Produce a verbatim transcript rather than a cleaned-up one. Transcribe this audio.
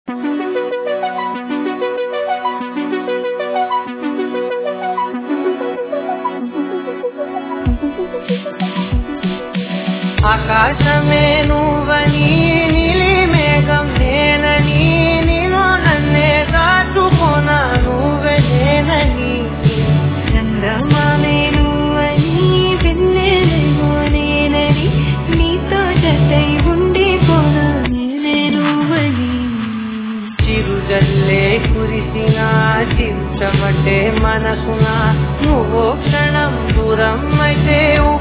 ఆకాశమే నువ్వని నీలి మేఘం నేనని నేను నన్నే దాటుకోనా నువ్వే నేనని చంద్రమామే నువ్వని వెన్నెలేమో నేనని నీతో జతై ఉండిపోనా నేనే నువ్వని చిరుజల్లే కురిసిన చిరుచమటే మనసున నువ్వో క్షణం దూరం అయితే